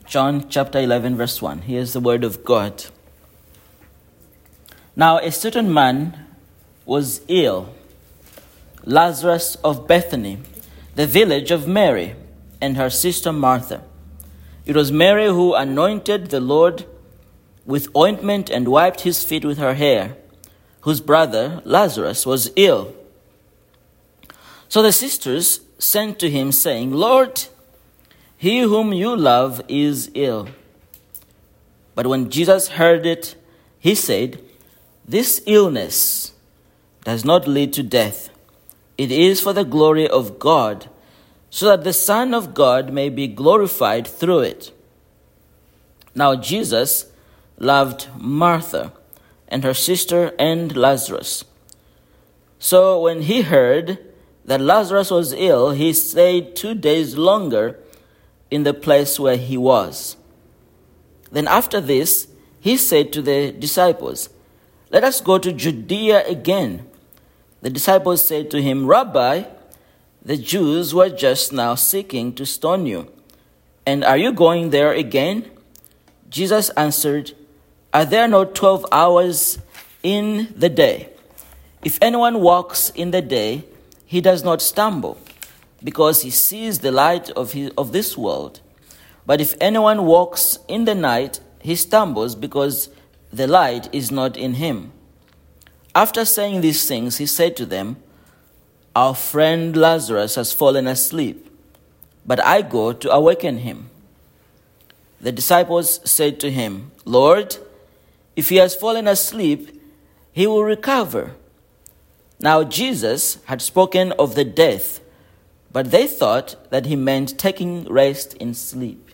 John chapter 11, verse 1. Here's the word of God. Now a certain man was ill, Lazarus of Bethany, the village of Mary, and her sister Martha. It was Mary who anointed the Lord with ointment and wiped his feet with her hair, whose brother Lazarus was ill. So the sisters sent to him, saying, Lord, he whom you love is ill. But when Jesus heard it, he said, This illness does not lead to death. It is for the glory of God, so that the Son of God may be glorified through it. Now Jesus loved Martha and her sister and Lazarus. So when he heard that Lazarus was ill, he stayed 2 days longer in the place where he was. Then after this, he said to the disciples, Let us go to Judea again. The disciples said to him, Rabbi, the Jews were just now seeking to stone you, and are you going there again? Jesus answered, Are there not 12 hours in the day? If anyone walks in the day, he does not stumble, because he sees the light of this world. But if anyone walks in the night, he stumbles, because the light is not in him. After saying these things, he said to them, Our friend Lazarus has fallen asleep, but I go to awaken him. The disciples said to him, Lord, if he has fallen asleep, he will recover. Now Jesus had spoken of the death, but they thought that he meant taking rest in sleep.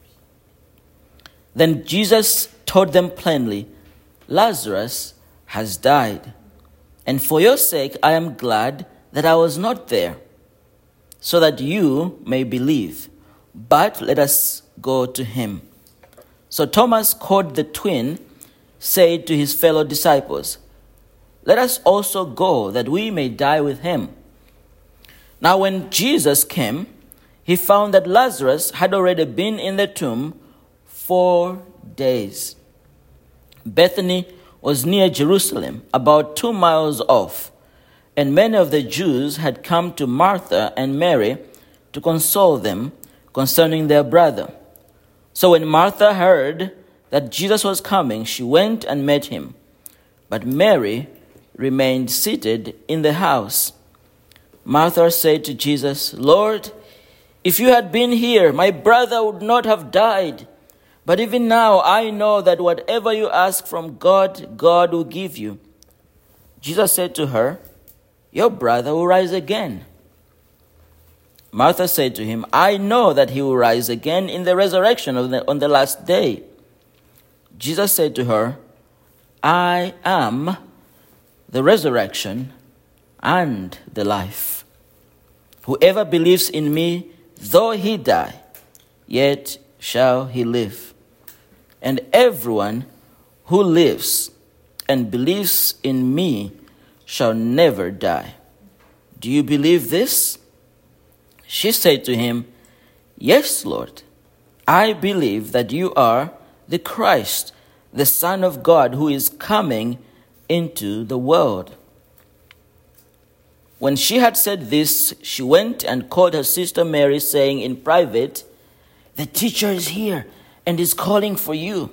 Then Jesus told them plainly, Lazarus has died, and for your sake I am glad that I was not there, so that you may believe. But let us go to him. So Thomas, called the twin, said to his fellow disciples, Let us also go, that we may die with him. Now when Jesus came, he found that Lazarus had already been in the tomb 4 days. Bethany was near Jerusalem, about 2 miles off, and many of the Jews had come to Martha and Mary to console them concerning their brother. So when Martha heard that Jesus was coming, she went and met him. But Mary remained seated in the house. Martha said to Jesus, Lord, if you had been here, my brother would not have died. But even now I know that whatever you ask from God, God will give you. Jesus said to her, Your brother will rise again. Martha said to him, I know that he will rise again in the resurrection on the last day. Jesus said to her, I am the resurrection and the life. Whoever believes in me, though he die, yet shall he live. And everyone who lives and believes in me shall never die. Do you believe this? She said to him, Yes, Lord. I believe that you are the Christ, the Son of God, who is coming into the world. When she had said this, she went and called her sister Mary, saying in private, The teacher is here and is calling for you.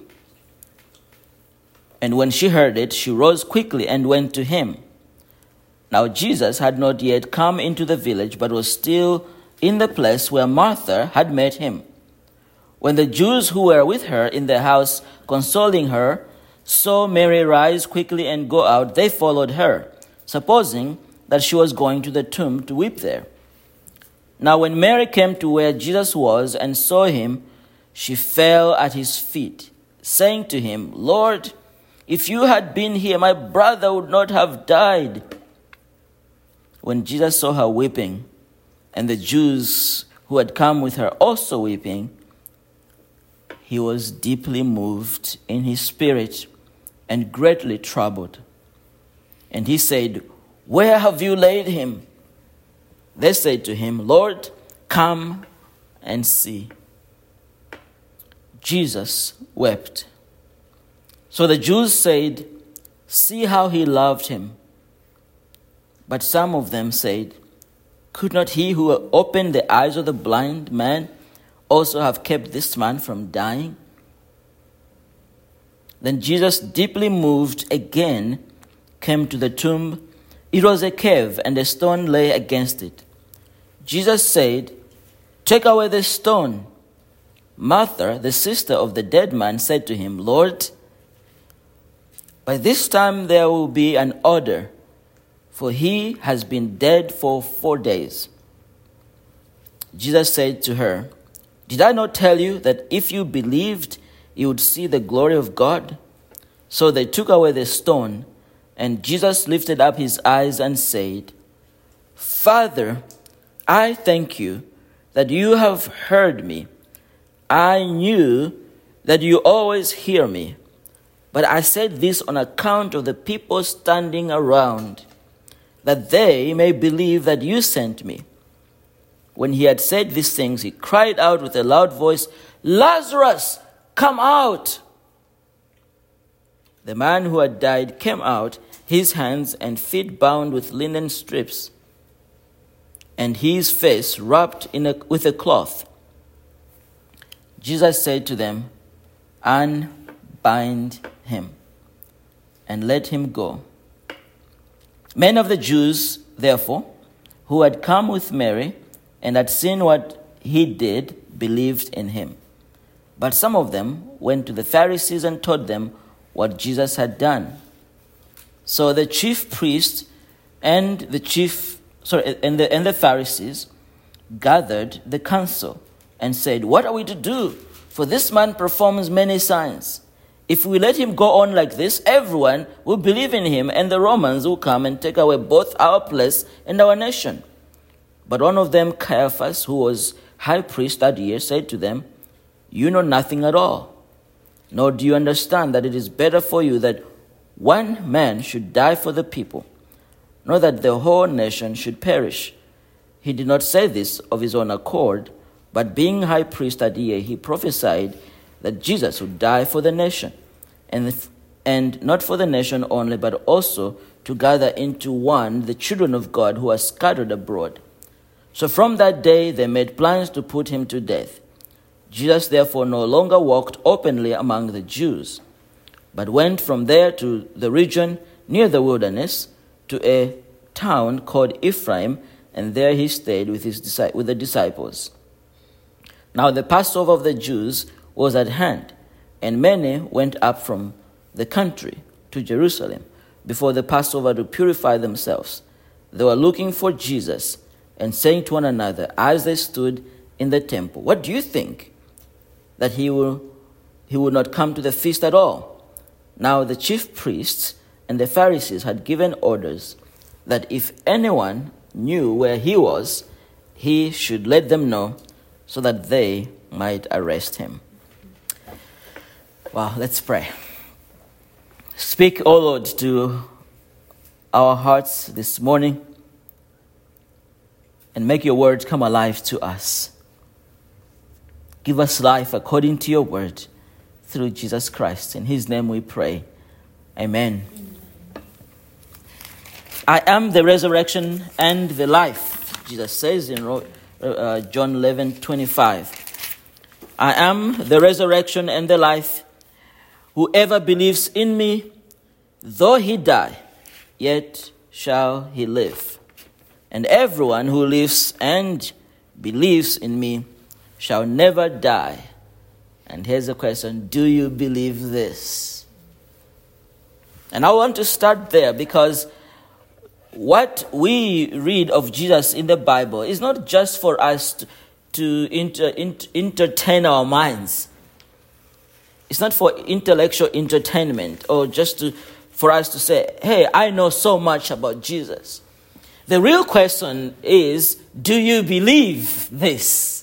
And when she heard it, she rose quickly and went to him. Now Jesus had not yet come into the village, but was still in the place where Martha had met him. When the Jews who were with her in the house consoling her saw Mary rise quickly and go out, they followed her, supposing that she was going to the tomb to weep there. Now when Mary came to where Jesus was and saw him, she fell at his feet, saying to him, Lord, if you had been here, my brother would not have died. When Jesus saw her weeping, and the Jews who had come with her also weeping, he was deeply moved in his spirit and greatly troubled. And he said, Where have you laid him? They said to him, Lord, come and see. Jesus wept. So the Jews said, "See how he loved him." But some of them said, "Could not he who opened the eyes of the blind man also have kept this man from dying?" Then Jesus, deeply moved again, came to the tomb. It was a cave, and a stone lay against it. Jesus said, "Take away the stone." Martha, the sister of the dead man, said to him, "Lord, by this time there will be an odor, for he has been dead for 4 days." Jesus said to her, "Did I not tell you that if you believed, you would see the glory of God?" So they took away the stone, and Jesus lifted up his eyes and said, "Father, I thank you that you have heard me. I knew that you always hear me, but I said this on account of the people standing around, that they may believe that you sent me." When he had said these things, he cried out with a loud voice, "Lazarus, come out!" The man who had died came out, his hands and feet bound with linen strips, and his face wrapped with a cloth. Jesus said to them, "Unbind him and let him go." Men of the Jews, therefore, who had come with Mary and had seen what he did, believed in him. But some of them went to the Pharisees and told them what Jesus had done. So the chief priests and the Pharisees gathered the council and said, "What are we to do? For this man performs many signs. If we let him go on like this, everyone will believe in him, and the Romans will come and take away both our place and our nation." But one of them, Caiaphas, who was high priest that year, said to them, "You know nothing at all, nor do you understand that it is better for you that one man should die for the people, nor that the whole nation should perish." He did not say this of his own accord, but being high priest that year, he prophesied that Jesus would die for the nation, and not for the nation only, but also to gather into one the children of God who are scattered abroad. So from that day they made plans to put him to death. Jesus therefore no longer walked openly among the Jews, but went from there to the region near the wilderness, to a town called Ephraim, and there he stayed with the disciples. Now the Passover of the Jews was at hand, and many went up from the country to Jerusalem before the Passover to purify themselves. They were looking for Jesus and saying to one another as they stood in the temple, "What do you think? That he would not come to the feast at all?" Now the chief priests and the Pharisees had given orders that if anyone knew where he was, he should let them know, so that they might arrest him. Wow, let's pray. Speak, O Lord, to our hearts this morning, and make your word come alive to us. Give us life according to your word, through Jesus Christ. In his name we pray. Amen. "I am the resurrection and the life," Jesus says in John 11:25. "I am the resurrection and the life. Whoever believes in me, though he die, yet shall he live. And everyone who lives and believes in me shall never die." And here's the question: do you believe this? And I want to start there, because what we read of Jesus in the Bible is not just for us to entertain our minds. It's not for intellectual entertainment, or just for us to say, "Hey, I know so much about Jesus." The real question is, do you believe this?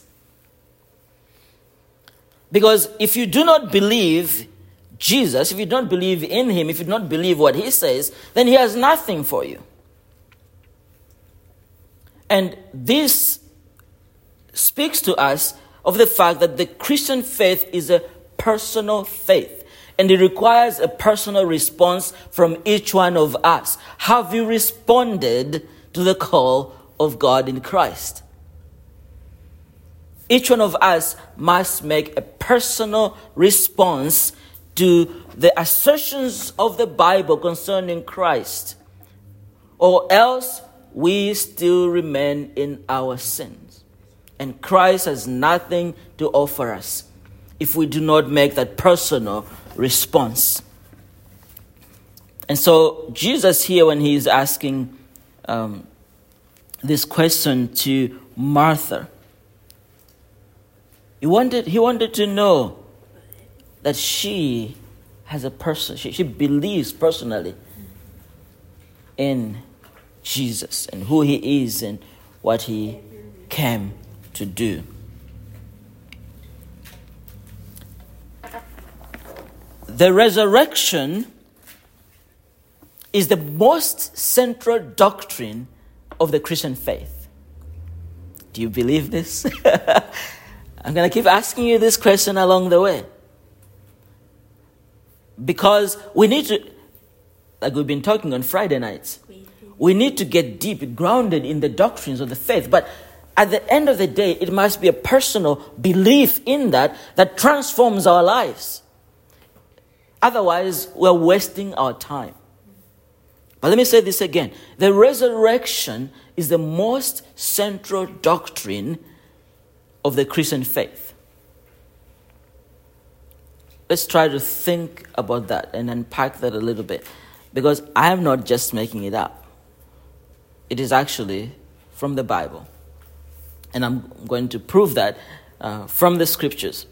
Because if you do not believe Jesus, if you don't believe in him, if you don't believe what he says, then he has nothing for you. And this speaks to us of the fact that the Christian faith is a personal faith. And it requires a personal response from each one of us. Have you responded to the call of God in Christ? Each one of us must make a personal response to the assertions of the Bible concerning Christ, or else we still remain in our sins. And Christ has nothing to offer us if we do not make that personal response. And so Jesus here, when he's asking this question to Martha, he wanted to know that she has a person. She believes personally in Jesus and who he is and what he came to do. The resurrection is the most central doctrine of the Christian faith. Do you believe this? I'm going to keep asking you this question along the way. Because we need to, like we've been talking on Friday nights, we need to get deep, grounded in the doctrines of the faith. But at the end of the day, it must be a personal belief in that transforms our lives. Otherwise, we're wasting our time. But let me say this again. The resurrection is the most central doctrine of the Christian faith. Let's try to think about that and unpack that a little bit. Because I am not just making it up. It is actually from the Bible. And I'm going to prove that from the scriptures.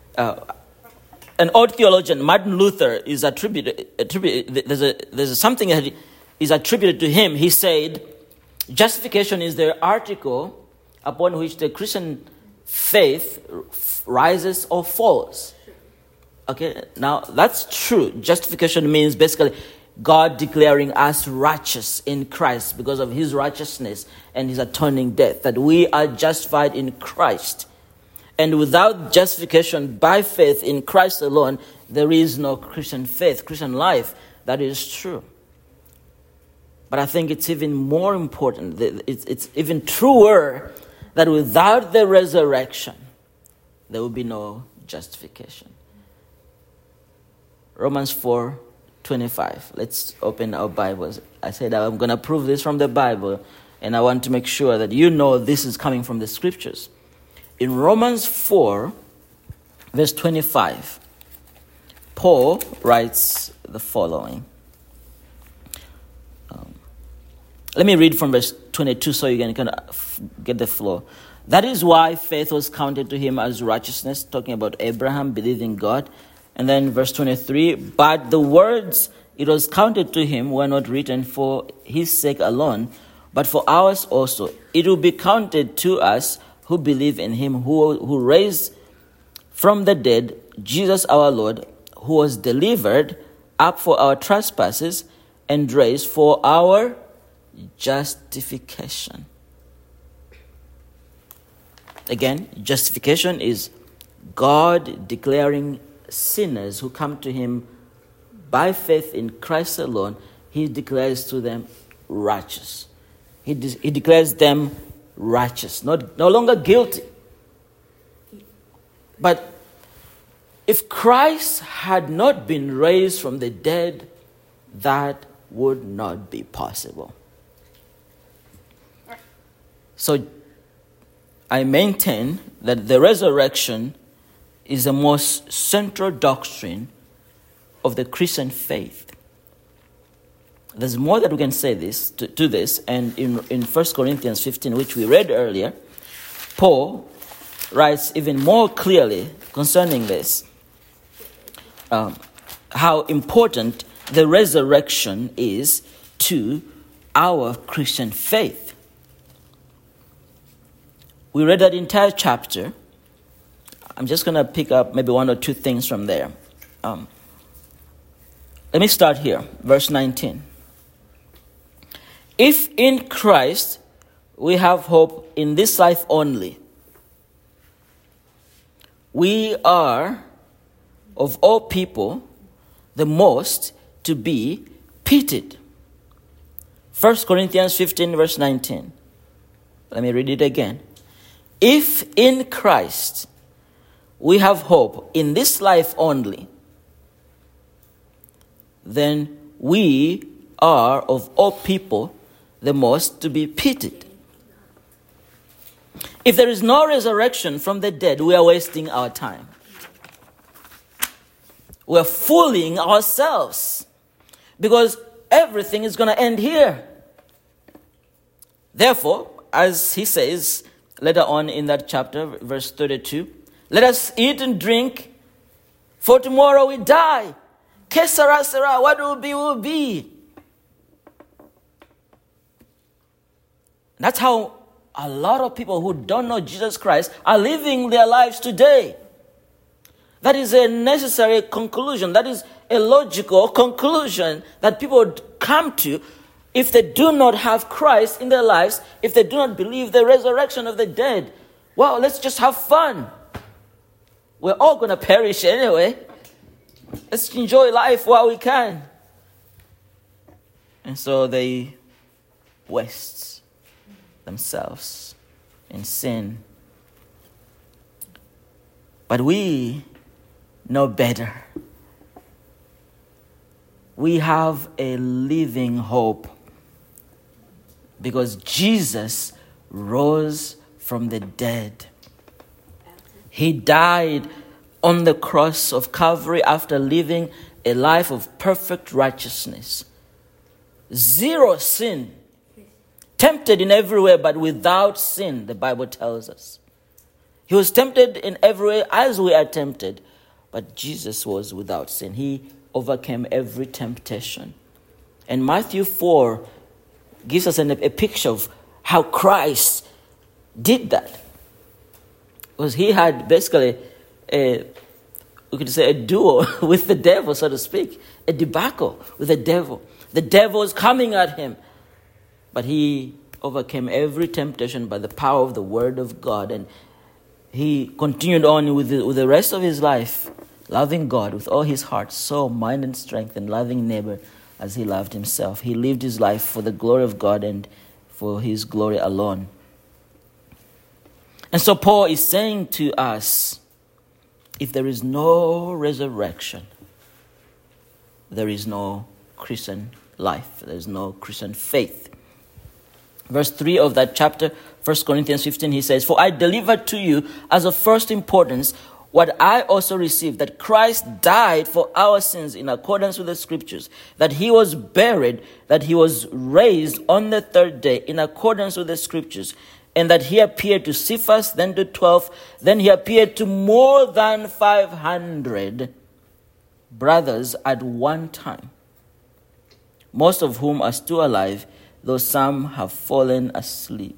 An old theologian, Martin Luther, is attributed. There's something that is attributed to him. He said, justification is the article upon which the Christian faith rises or falls. Okay, now that's true. Justification means basically God declaring us righteous in Christ because of his righteousness and his atoning death, that we are justified in Christ. And without justification by faith in Christ alone, there is no Christian faith, Christian life. That is true. But I think it's even more important, it's even truer, that without the resurrection, there will be no justification. Romans 4:25. Let's open our Bibles. I said I'm going to prove this from the Bible, and I want to make sure that you know this is coming from the scriptures. In Romans 4, verse 25, Paul writes the following. Let me read from verse 22 so you can kind of get the flow. That is why faith was counted to him as righteousness, talking about Abraham believing God. And then verse 23, but the words it was counted to him were not written for his sake alone, but for ours also. It will be counted to us who believe in him who raised from the dead Jesus our Lord, who was delivered up for our trespasses and raised for our justification. Again, justification is God declaring sinners who come to him by faith in Christ alone, he declares to them righteous. He declares them righteous, no longer guilty. But if Christ had not been raised from the dead, that would not be possible. So I maintain that the resurrection is the most central doctrine of the Christian faith. There's more that we can say to this, and in 1 Corinthians 15, which we read earlier, Paul writes even more clearly concerning this, how important the resurrection is to our Christian faith. We read that entire chapter. I'm just going to pick up maybe one or two things from there. Let me start here, verse 19. If in Christ we have hope in this life only, we are of all people the most to be pitied. 1 Corinthians 15 verse 19. Let me read it again. If in Christ we have hope in this life only, then we are of all people the most to be pitied. If there is no resurrection from the dead, we are wasting our time. We are fooling ourselves because everything is going to end here. Therefore, as he says later on in that chapter, verse 32, let us eat and drink, for tomorrow we die. Que sera, sera, what will be, will be. That's how a lot of people who don't know Jesus Christ are living their lives today. That is a necessary conclusion. That is a logical conclusion that people would come to if they do not have Christ in their lives, if they do not believe the resurrection of the dead. Well, let's just have fun. We're all going to perish anyway. Let's enjoy life while we can. And so they waste themselves in sin. But we know better. We have a living hope because Jesus rose from the dead. He died on the cross of Calvary after living a life of perfect righteousness. Zero sin. Tempted in every way, but without sin, the Bible tells us. He was tempted in every way as we are tempted, but Jesus was without sin. He overcame every temptation. And Matthew 4 gives us a picture of how Christ did that. Because he had basically we could say a duel with the devil, so to speak. A debacle with the devil. The devil was coming at him. But he overcame every temptation by the power of the Word of God. And he continued on with the rest of his life, loving God with all his heart, soul, mind, and strength, and loving neighbor as he loved himself. He lived his life for the glory of God and for his glory alone. And so Paul is saying to us, if there is no resurrection, there is no Christian life. There is no Christian faith. Verse 3 of that chapter, 1 Corinthians 15, he says, for I delivered to you as of first importance what I also received, that Christ died for our sins in accordance with the Scriptures, that he was buried, that he was raised on the third day in accordance with the Scriptures, and that he appeared to Cephas, then to 12, then he appeared to more than 500 brothers at one time, most of whom are still alive, though some have fallen asleep.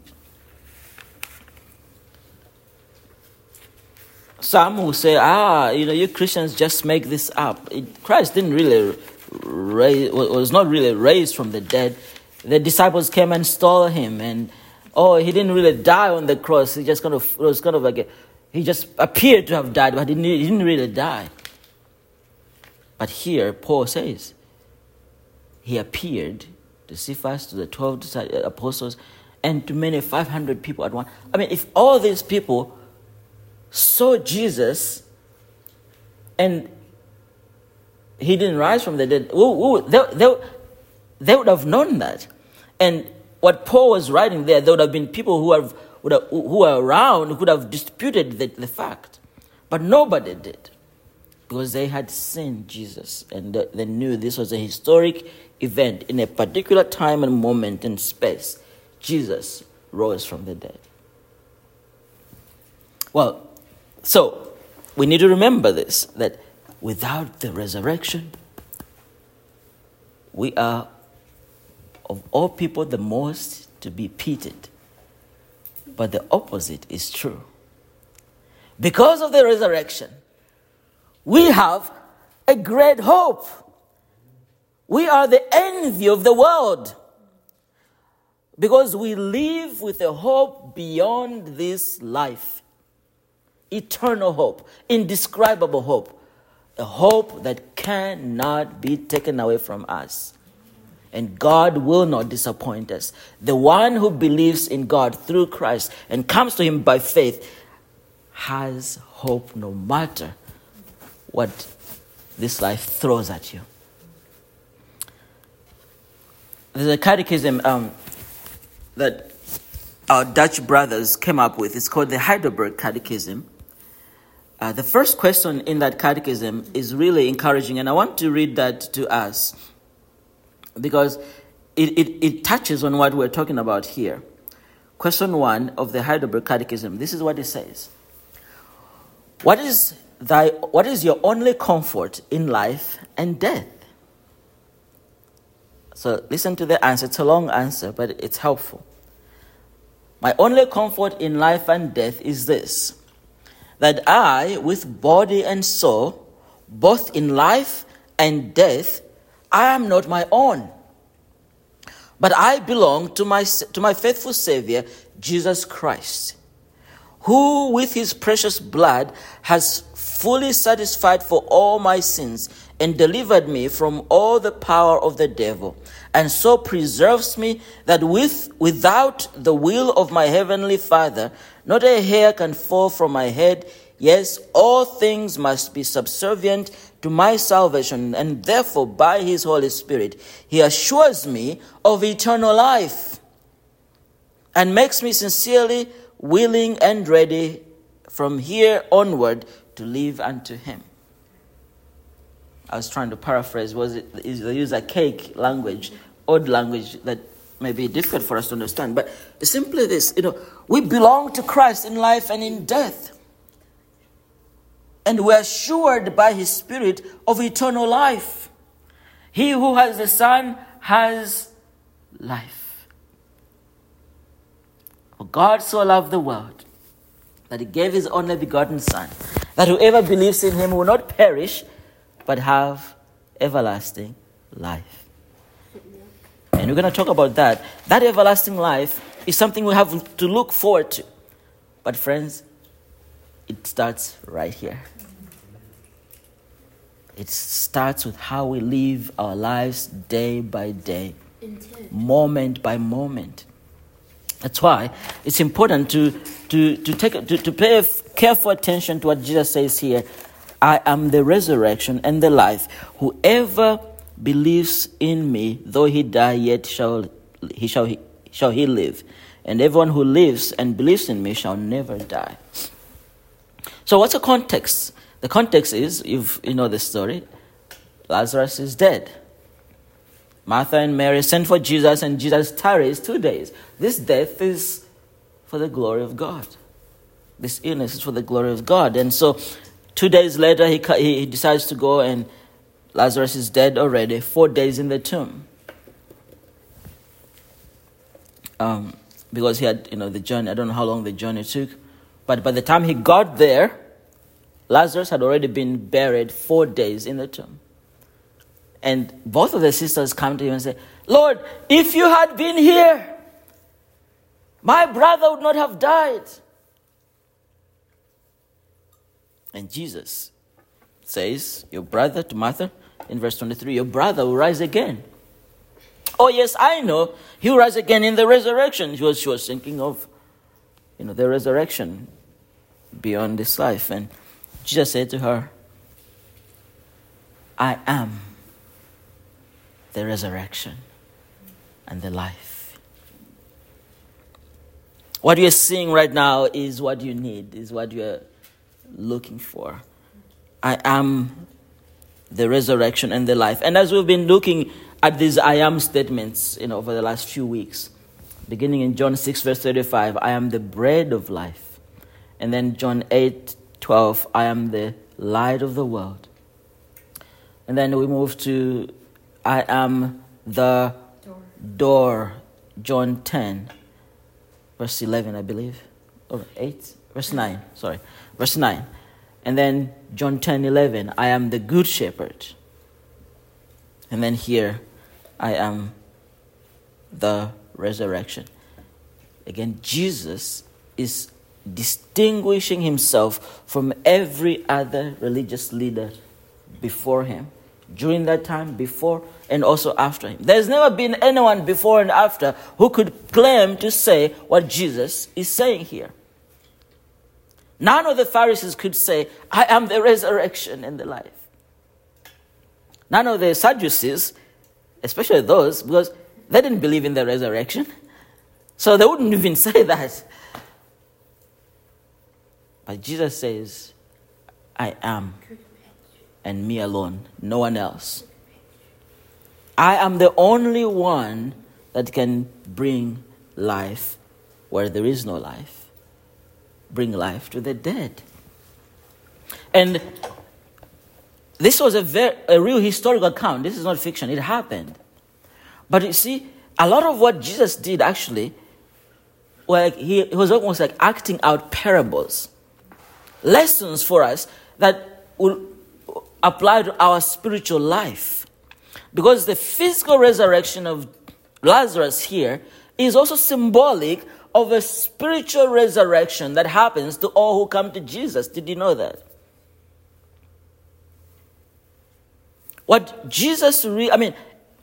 Some who say, you Christians just make this up. Christ didn't really was not really raised from the dead. The disciples came and stole him, and he didn't really die on the cross. He just he just appeared to have died, but he didn't really die. But here, Paul says, he appeared to Cephas, to the 12 apostles, and to many 500 people at once. I mean, if all these people saw Jesus and he didn't rise from the dead, they would have known that. And what Paul was writing there, there would have been people who were around who could have disputed the fact. But nobody did, because they had seen Jesus and they knew this was a historic event in a particular time and moment and space. Jesus rose from the dead. Well, so we need to remember this, that without the resurrection, we are of all people the most to be pitied. But the opposite is true. Because of the resurrection, we have a great hope. We are the envy of the world because we live with a hope beyond this life. Eternal hope, indescribable hope. a hope that cannot be taken away from us. And God will not disappoint us. The one who believes in God through Christ and comes to him by faith has hope no matter what this life throws at you. There's a catechism that our Dutch brothers came up with. It's called the Heidelberg Catechism. The first question in that catechism is really encouraging, and I want to read that to us because it touches on what we're talking about here. Question 1 of the Heidelberg Catechism. This is what it says. What is your only comfort in life and death? So listen to the answer. It's a long answer, but it's helpful. My only comfort in life and death is this, that I, with body and soul, both in life and death, I am not my own, but I belong to my faithful Savior, Jesus Christ, who with his precious blood has fully satisfied for all my sins and delivered me from all the power of the devil, and so preserves me that without the will of my heavenly Father, not a hair can fall from my head. Yes, all things must be subservient to my salvation, and therefore by his Holy Spirit, he assures me of eternal life and makes me sincerely willing and ready from here onward to live unto him. I was trying to paraphrase. They use a cake language, odd language that may be difficult for us to understand. But it's simply this, we belong to Christ in life and in death. And we're assured by his Spirit of eternal life. He who has the Son has life. For God so loved the world that he gave his only begotten Son, that whoever believes in him will not perish, but have everlasting life. And we're going to talk about that. That everlasting life is something we have to look forward to. But friends, it starts right here. It starts with how we live our lives day by day, moment by moment. That's why it's important to pay careful attention to what Jesus says here. I am the resurrection and the life. Whoever believes in me, though he die, yet shall he live. And everyone who lives and believes in me shall never die. So what's the context? The context is, you know the story, Lazarus is dead. Martha and Mary sent for Jesus, and Jesus tarries 2 days. This death is for the glory of God. This illness is for the glory of God. And so 2 days later, he decides to go, and Lazarus is dead already, 4 days in the tomb. Because he had, the journey, I don't know how long the journey took. But by the time he got there, Lazarus had already been buried 4 days in the tomb. And both of the sisters come to him and say, Lord, if you had been here, my brother would not have died. And Jesus says, your brother, to Martha, in verse 23, your brother will rise again. Oh, yes, I know. He will rise again in the resurrection. She was thinking of, the resurrection beyond this life. And Jesus said to her, I am the resurrection and the life. What you're seeing right now is what you need, is what you're looking for. I am the resurrection and the life. And as we've been looking at these I am statements, over the last few weeks, beginning in John 6, verse 35, I am the bread of life. And then John 8:12, I am the light of the world. And then we move to I am the door. John 10, verse 11, I believe. Or 8, verse 9, sorry. Verse 9. And then John 10:11, I am the good shepherd. And then here, I am the resurrection. Again, Jesus is distinguishing himself from every other religious leader before him, during that time, before, and also after him. There's never been anyone before and after who could claim to say what Jesus is saying here. None of the Pharisees could say, I am the resurrection and the life. None of the Sadducees, especially those, because they didn't believe in the resurrection, so they wouldn't even say that. But Jesus says, I am, and me alone, no one else. I am the only one that can bring life where there is no life. Bring life to the dead. And this was a real historical account. This is not fiction. It happened. But you see, a lot of what Jesus did actually, he was almost like acting out parables. Lessons for us that will apply to our spiritual life. Because the physical resurrection of Lazarus here is also symbolic of a spiritual resurrection that happens to all who come to Jesus. Did you know that? What Jesus the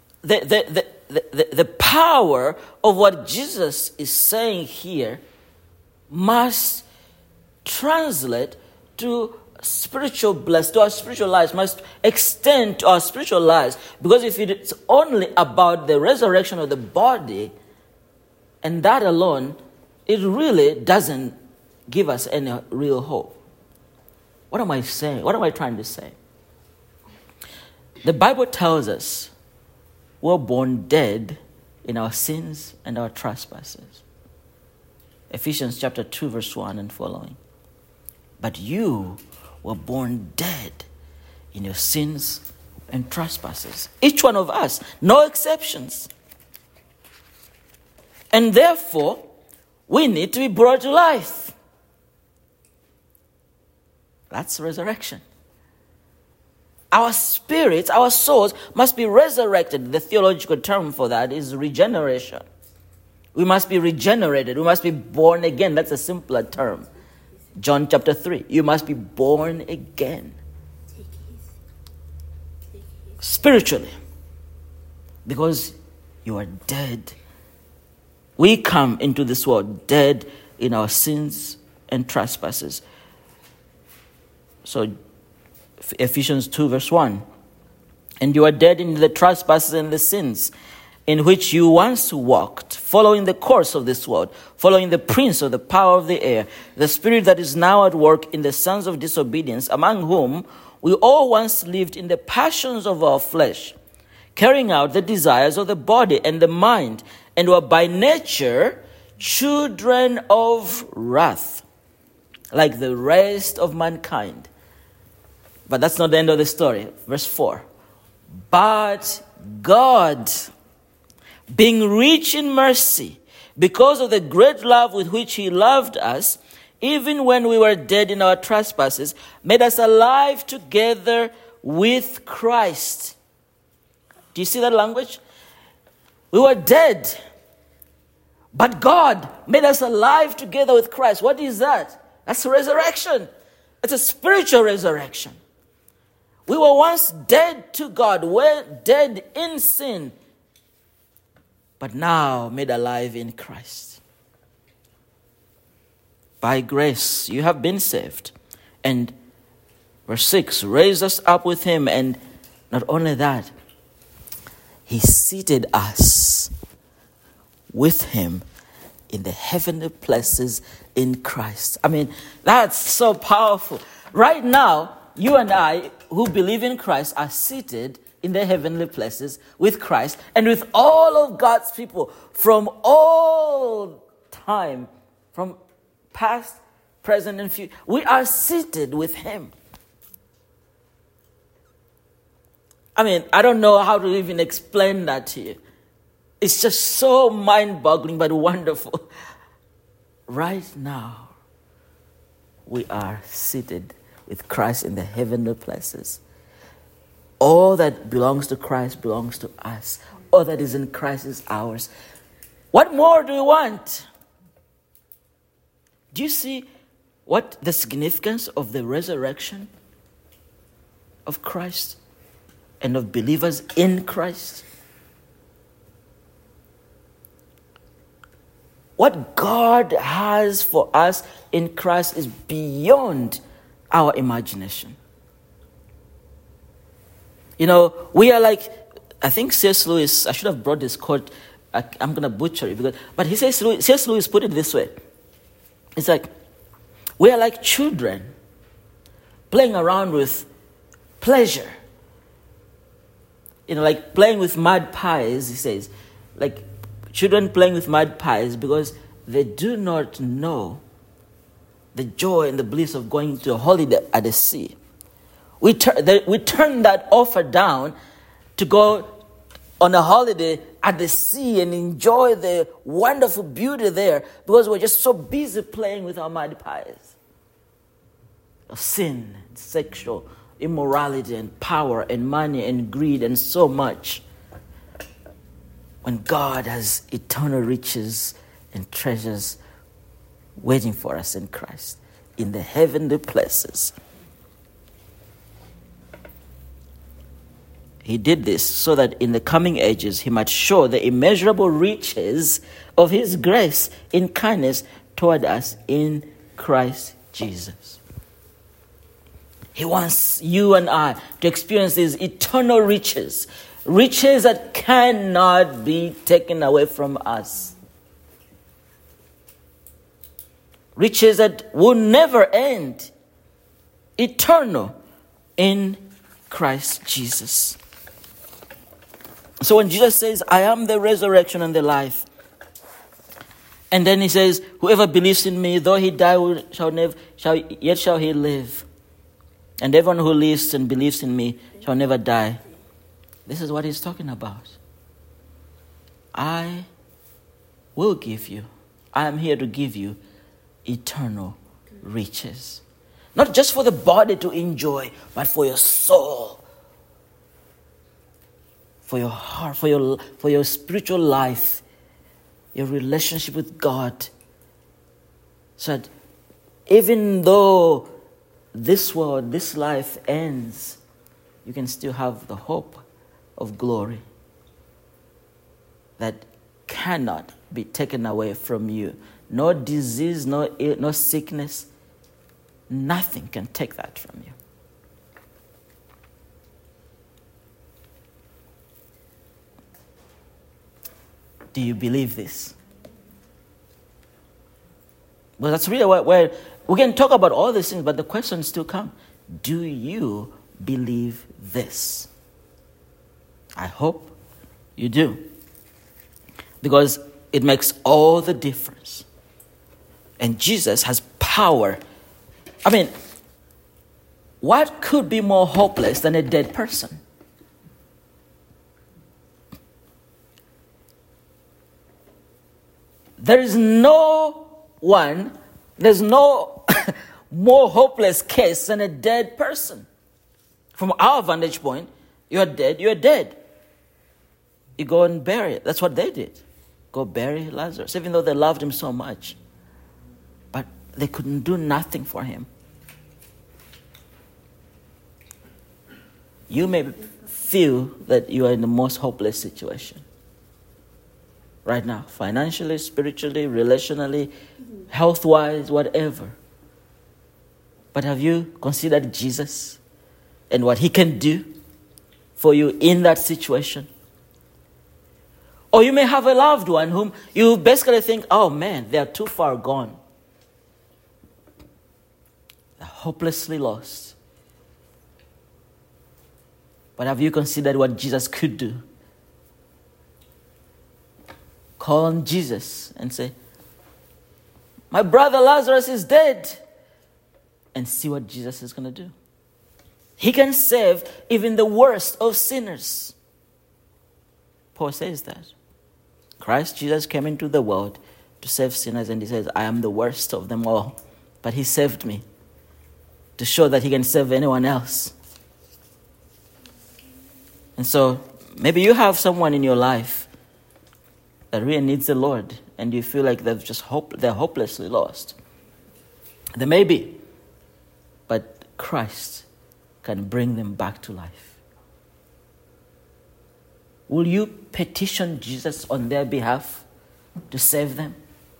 power of what Jesus is saying here must translate to spiritual blessing, to our spiritual lives, must extend to our spiritual lives. Because if it's only about the resurrection of the body, and that alone, it really doesn't give us any real hope. What am I saying? What am I trying to say? The Bible tells us we're born dead in our sins and our trespasses. Ephesians chapter 2, verse 1 and following. But you were born dead in your sins and trespasses. Each one of us, no exceptions. And therefore, we need to be brought to life. That's resurrection. Our spirits, our souls must be resurrected. The theological term for that is regeneration. We must be regenerated. We must be born again. That's a simpler term. John chapter 3. You must be born again. Spiritually. Because you are dead. We come into this world dead in our sins and trespasses. So, Ephesians 2 verse 1. And you are dead in the trespasses and the sins in which you once walked, following the course of this world, following the prince of the power of the air, the spirit that is now at work in the sons of disobedience, among whom we all once lived in the passions of our flesh, carrying out the desires of the body and the mind, and were by nature children of wrath, like the rest of mankind. But that's not the end of the story. Verse 4. But God, being rich in mercy, because of the great love with which he loved us, even when we were dead in our trespasses, made us alive together with Christ. Do you see that language? We were dead, but God made us alive together with Christ. What is that? That's a resurrection. It's a spiritual resurrection. We were once dead to God, we're dead in sin, but now made alive in Christ. By grace you have been saved. And verse 6, raised us up with him, and not only that, he seated us with him in the heavenly places in Christ. I mean, that's so powerful. Right now, you and I, who believe in Christ, are seated in the heavenly places with Christ and with all of God's people from all time, from past, present, and future. We are seated with him. I mean, I don't know how to even explain that to you. It's just so mind-boggling but wonderful. Right now, we are seated with Christ in the heavenly places. All that belongs to Christ belongs to us. All that is in Christ is ours. What more do we want? Do you see what the significance of the resurrection of Christ and of believers in Christ. What God has for us in Christ is beyond our imagination. You know, we are like, I think C.S. Lewis, I should have brought this quote, I'm going to butcher it, but C.S. Lewis put it this way. It's like, we are like children playing around with pleasure. You know, like playing with mud pies, he says. Like children playing with mud pies because they do not know the joy and the bliss of going to a holiday at the sea. We turn that offer down to go on a holiday at the sea and enjoy the wonderful beauty there because we're just so busy playing with our mud pies of sin, sexual immorality and power and money and greed and so much, when God has eternal riches and treasures waiting for us in Christ in the heavenly places. He did this so that in the coming ages he might show the immeasurable riches of his grace in kindness toward us in Christ Jesus. He wants you and I to experience these eternal riches, riches that cannot be taken away from us. Riches that will never end, eternal in Christ Jesus. So when Jesus says, I am the resurrection and the life, and then he says, whoever believes in me, though he die, yet shall he live. And everyone who lives and believes in me shall never die. This is what he's talking about. I will give you, I am here to give you eternal riches. Not just for the body to enjoy, but for your soul, for your heart, for your spiritual life, your relationship with God. So that even though this world, this life ends, you can still have the hope of glory that cannot be taken away from you. No disease, no sickness, nothing can take that from you. Do you believe this? Well, that's really where we can talk about all these things, but the questions still come. Do you believe this? I hope you do. Because it makes all the difference. And Jesus has power. I mean, what could be more hopeless than a dead person? There's no more hopeless case than a dead person. From our vantage point, you're dead. You go and bury it. That's what they did. Go bury Lazarus, even though they loved him so much. But they couldn't do nothing for him. You may feel that you are in the most hopeless situation right now, financially, spiritually, relationally, health-wise, whatever. But have you considered Jesus and what he can do for you in that situation? Or you may have a loved one whom you basically think, oh man, they are too far gone. They're hopelessly lost. But have you considered what Jesus could do? Call on Jesus and say, my brother Lazarus is dead. And see what Jesus is going to do. He can save even the worst of sinners. Paul says that. Christ Jesus came into the world to save sinners, and he says, I am the worst of them all. But he saved me to show that he can save anyone else. And so maybe you have someone in your life that really needs the Lord, and you feel like they're hopelessly lost. They may be, but Christ can bring them back to life. Will you petition Jesus on their behalf to save them?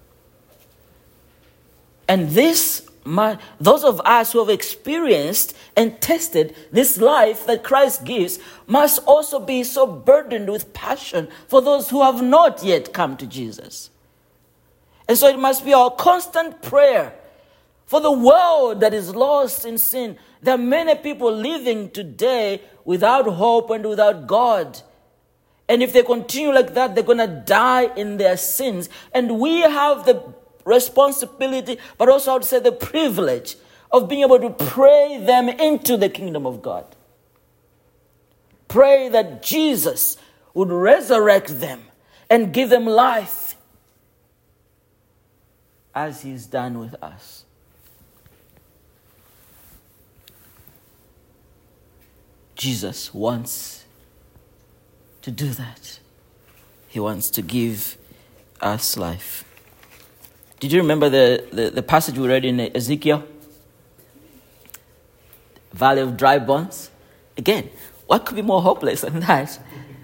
And those of us who have experienced and tested this life that Christ gives must also be so burdened with passion for those who have not yet come to Jesus. And so it must be our constant prayer for the world that is lost in sin. There are many people living today without hope and without God. And if they continue like that, they're going to die in their sins. And we have the responsibility, but also I would say the privilege of being able to pray them into the kingdom of God. Pray that Jesus would resurrect them and give them life as he's done with us. Jesus wants to do that. He wants to give us life. Did you remember the passage we read in Ezekiel? Valley of dry bones. Again, what could be more hopeless than that?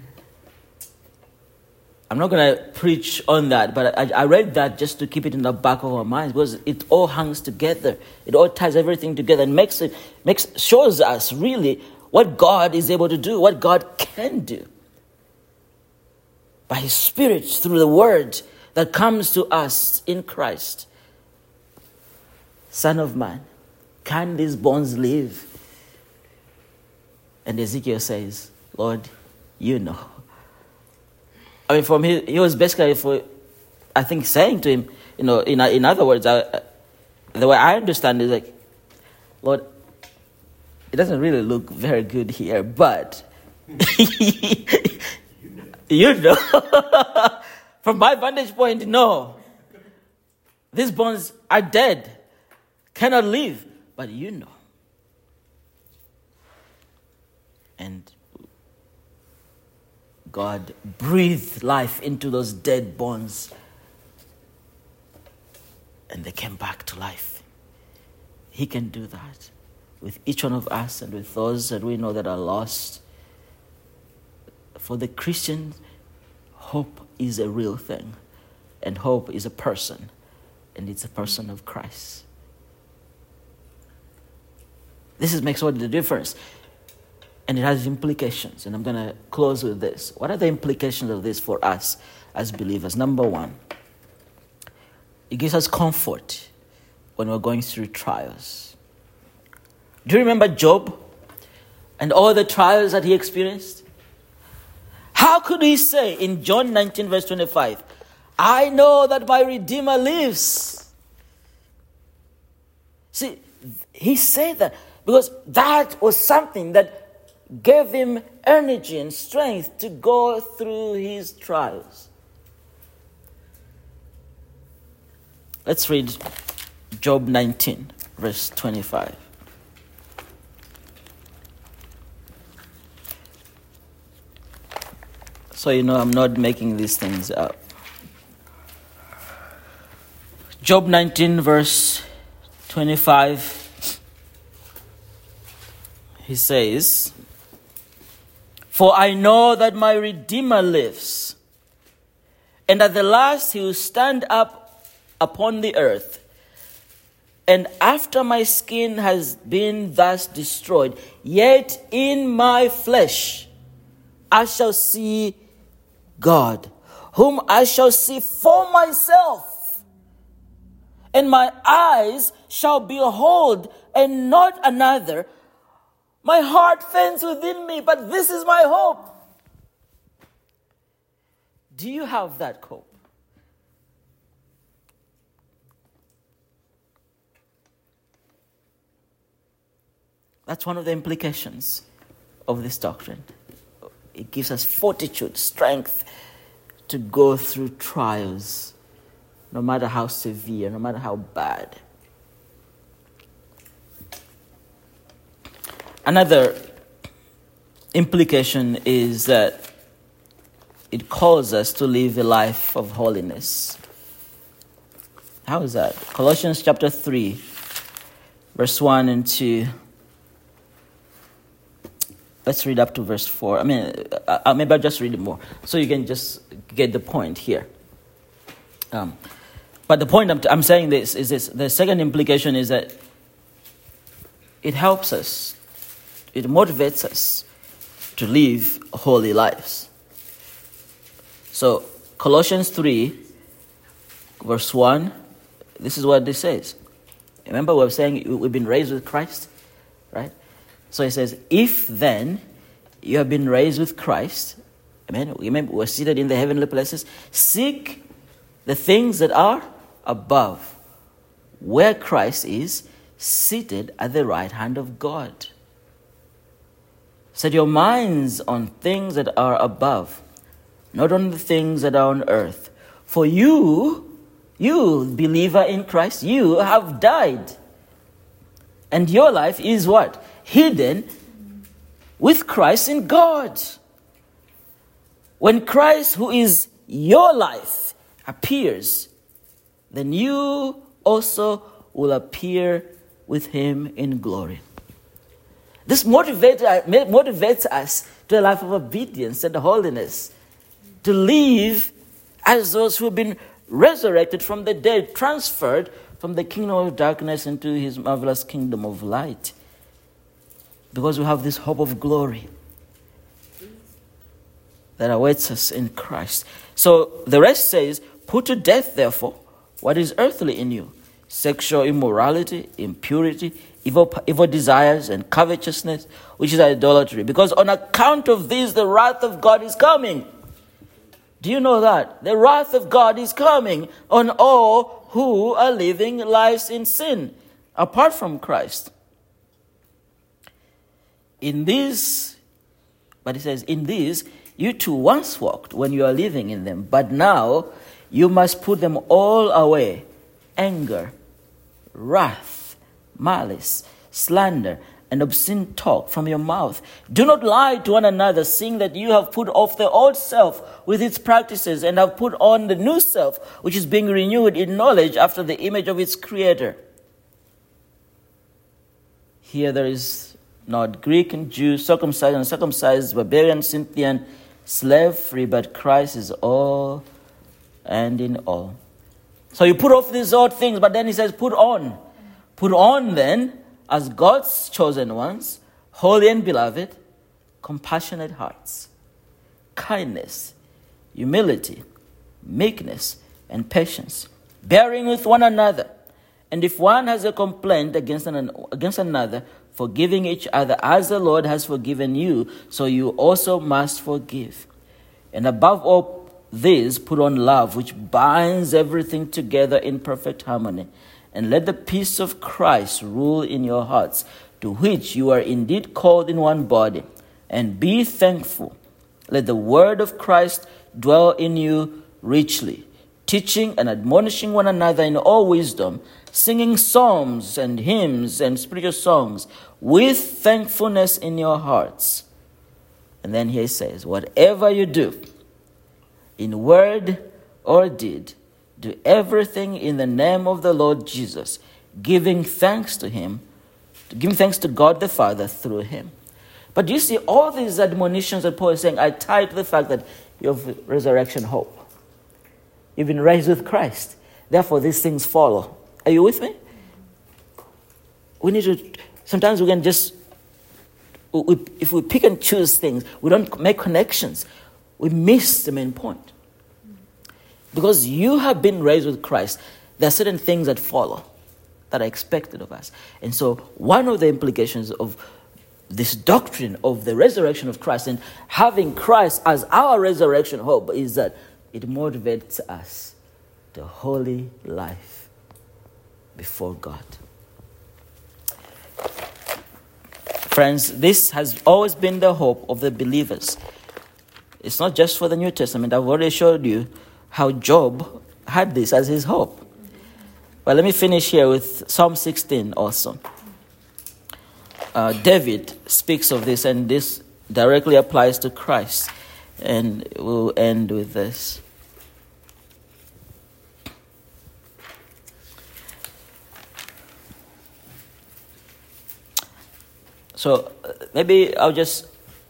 I'm not going to preach on that, but I read that just to keep it in the back of our minds, because it all hangs together. It all ties everything together and shows us really what God is able to do, what God can do. By his Spirit, through the word that comes to us in Christ. Son of man, can these bones live? And Ezekiel says, Lord, you know. I mean, he was basically, I think, saying to him, in other words, the way I understand it is like, Lord, it doesn't really look very good here, but you know. From my vantage point, no. These bones are dead, cannot live, but you know. And God breathed life into those dead bones, and they came back to life. He can do that with each one of us and with those that we know that are lost. For the Christian, hope is a real thing, and hope is a person, and it's a person of Christ. This makes all the difference, and it has implications, and I'm going to close with this. What are the implications of this for us as believers? Number one, it gives us comfort when we're going through trials. Do you remember Job and all the trials that he experienced? How could he say in John 19 verse 25, I know that my Redeemer lives? See, he said that because that was something that gave him energy and strength to go through his trials. Let's read Job 19 verse 25. So I'm not making these things up. Job 19 verse 25. He says, for I know that my Redeemer lives, and at the last he will stand up upon the earth. And after my skin has been thus destroyed, yet in my flesh I shall see God, whom I shall see for myself, and my eyes shall behold, and not another. My heart faints within me, but this is my hope. Do you have that hope? That's one of the implications of this doctrine. It gives us fortitude, strength to go through trials, no matter how severe, no matter how bad. Another implication is that it calls us to live a life of holiness. How is that? Colossians chapter 3, verse 1 and 2. Let's read up to verse 4. Maybe I'll just read it more, so you can just get the point here. But the point I'm saying this is this. The second implication is that it helps us, it motivates us to live holy lives. So Colossians 3, verse 1, this is what this says. Remember, we were saying we've been raised with Christ, right? So it says, if then you have been raised with Christ, amen, remember we're seated in the heavenly places, seek the things that are above, where Christ is seated at the right hand of God. Set your minds on things that are above, not on the things that are on earth. For you, believer in Christ, you have died. And your life is what? Hidden with Christ in God. When Christ, who is your life, appears, then you also will appear with him in glory. This motivates us to a life of obedience and holiness, to live as those who have been resurrected from the dead, transferred from the kingdom of darkness into his marvelous kingdom of light. Because we have this hope of glory that awaits us in Christ. So the rest says, put to death, therefore, what is earthly in you: sexual immorality, impurity, evil desires, and covetousness, which is idolatry. Because on account of these, the wrath of God is coming. Do you know that? The wrath of God is coming on all who are living lives in sin, apart from Christ. In these, but it says, in these, you too once walked when you are living in them, but now you must put them all away: anger, wrath, malice, slander, and obscene talk from your mouth. Do not lie to one another, seeing that you have put off the old self with its practices and have put on the new self, which is being renewed in knowledge after the image of its creator. Here there is not Greek and Jew, circumcised and uncircumcised, barbarian, Scythian, slave free, but Christ is all and in all. So you put off these old things, but then he says put on. Put on then, as God's chosen ones, holy and beloved, compassionate hearts, kindness, humility, meekness, and patience, bearing with one another. And if one has a complaint against another, forgiving each other as the Lord has forgiven you, so you also must forgive. And above all this, put on love, which binds everything together in perfect harmony. And let the peace of Christ rule in your hearts, to which you are indeed called in one body. And be thankful. Let the word of Christ dwell in you richly, teaching and admonishing one another in all wisdom, singing psalms and hymns and spiritual songs with thankfulness in your hearts. And then he says, whatever you do, in word or deed, do everything in the name of the Lord Jesus, giving thanks to him, giving thanks to God the Father through him. But you see, all these admonitions that Paul is saying are tied to the fact that you have resurrection hope. You've been raised with Christ. Therefore, these things follow. Are you with me? We need to, sometimes we can just, if we pick and choose things, we don't make connections. We miss the main point. Because you have been raised with Christ, there are certain things that follow, that are expected of us. And so one of the implications of this doctrine of the resurrection of Christ and having Christ as our resurrection hope is that it motivates us to holy life before God. Friends, this has always been the hope of the believers. It's not just for the New Testament. I've already showed you how Job had this as his hope. But let me finish here with Psalm 16 also. David speaks of this, and this directly applies to Christ. And we'll end with this. So maybe I'll just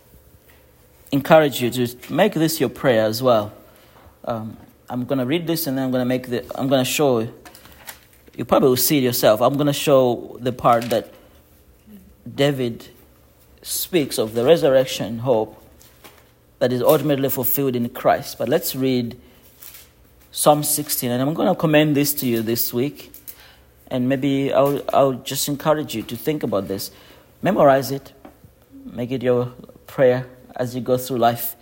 encourage you to make this your prayer as well. I'm going to read this and then I'm going to show, you probably will see it yourself. I'm going to show the part that David speaks of the resurrection hope that is ultimately fulfilled in Christ. But let's read Psalm 16, and I'm going to commend this to you this week. And maybe I'll just encourage you to think about this. Memorize it. Make it your prayer as you go through life.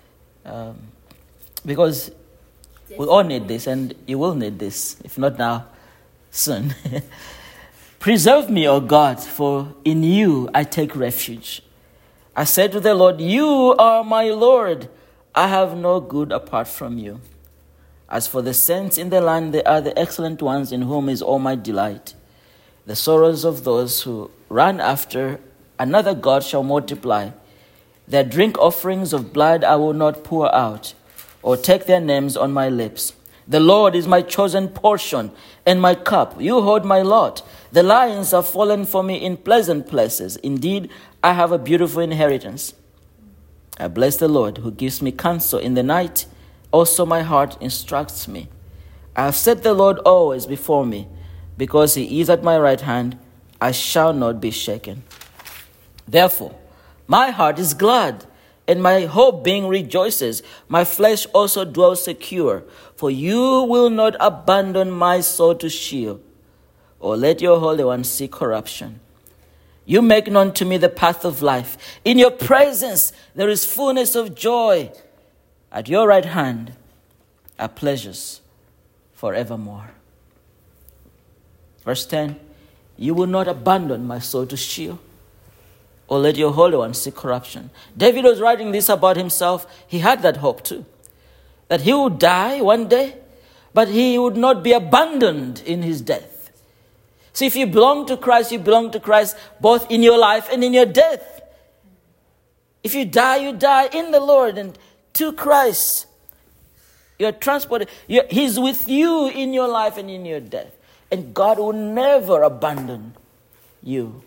Because we all need this, and you will need this. If not now, soon. Preserve me, O God, for in you I take refuge. I said to the Lord, you are my Lord. I have no good apart from you. As for the saints in the land, they are the excellent ones in whom is all my delight. The sorrows of those who run after another God shall multiply. Their drink offerings of blood I will not pour out, or take their names on my lips. The Lord is my chosen portion and my cup. You hold my lot. The lions have fallen for me in pleasant places. Indeed, I have a beautiful inheritance. I bless the Lord who gives me counsel in the night. Also my heart instructs me. I have set the Lord always before me. Because he is at my right hand, I shall not be shaken. Therefore, my heart is glad, and my hope being rejoices. My flesh also dwells secure. For you will not abandon my soul to Sheol, or let your Holy One see corruption. You make known to me the path of life. In your presence there is fullness of joy. At your right hand are pleasures forevermore. Verse 10, you will not abandon my soul to Sheol, or let your Holy One see corruption. David was writing this about himself. He had that hope too, that he would die one day, but he would not be abandoned in his death. See, if you belong to Christ, you belong to Christ both in your life and in your death. If you die in the Lord and to Christ. You're transported. He's with you in your life and in your death. And God will never abandon you.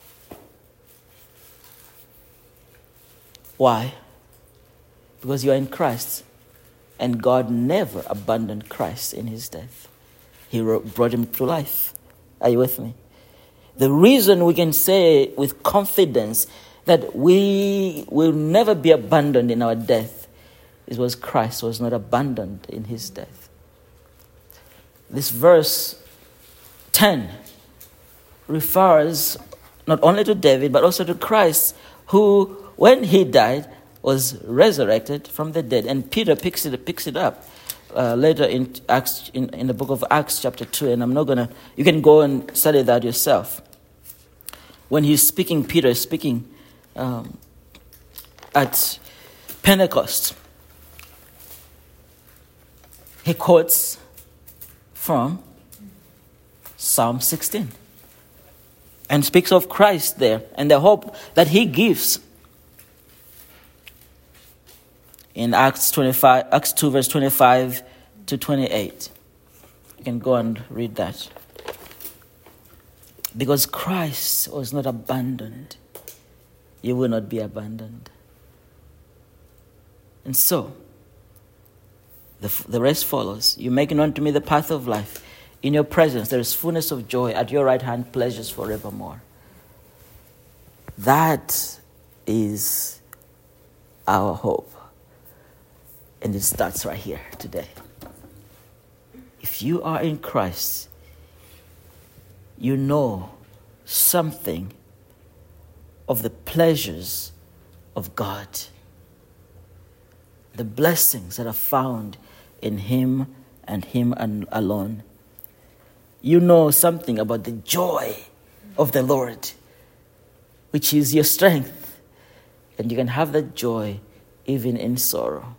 Why? Because you are in Christ. And God never abandoned Christ in his death. He brought him to life. Are you with me? The reason we can say with confidence that we will never be abandoned in our death is because Christ was not abandoned in his death. This verse 10 refers not only to David but also to Christ, who, when he died, was resurrected from the dead. And Peter picks it up later in Acts, in the book of Acts chapter 2, and I'm not gonna. You can go and study that yourself. When he's speaking, Peter is speaking at Pentecost. He quotes from Psalm 16 and speaks of Christ there and the hope that he gives. In Acts 2 verse 25 to 28. You can go and read that. Because Christ was not abandoned, you will not be abandoned. And so, the rest follows. You make known to me the path of life. In your presence there is fullness of joy. At your right hand pleasures forevermore. That is our hope. And it starts right here today. If you are in Christ, you know something of the pleasures of God. The blessings that are found in him and him alone. You know something about the joy of the Lord, which is your strength. And you can have that joy even in sorrow.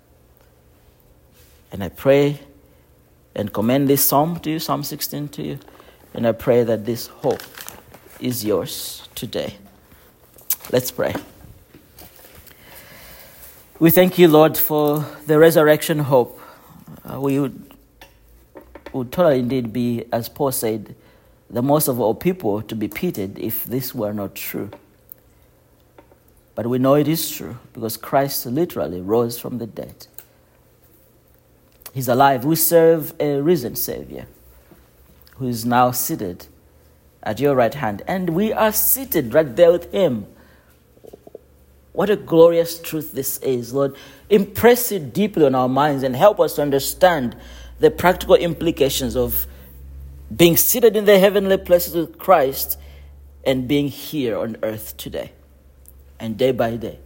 And I pray and commend this psalm to you, Psalm 16 to you. And I pray that this hope is yours today. Let's pray. We thank you, Lord, for the resurrection hope. We would totally indeed be, as Paul said, the most of all people to be pitied if this were not true. But we know it is true because Christ literally rose from the dead. He's alive. We serve a risen Savior who is now seated at your right hand. And we are seated right there with him. What a glorious truth this is, Lord. Impress it deeply on our minds and help us to understand the practical implications of being seated in the heavenly places with Christ and being here on earth today and day by day.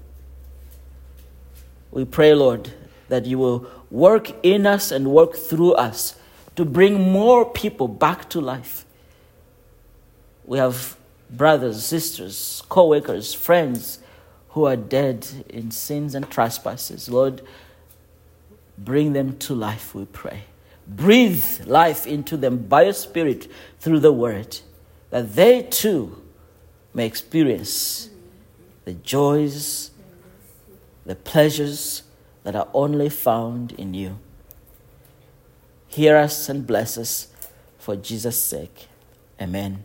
We pray, Lord, that you will work in us and work through us to bring more people back to life. We have brothers, sisters, co-workers, friends who are dead in sins and trespasses. Lord, bring them to life, we pray. Breathe life into them by your Spirit through the word, that they too may experience the joys, the pleasures that are only found in you. Hear us and bless us for Jesus' sake. Amen.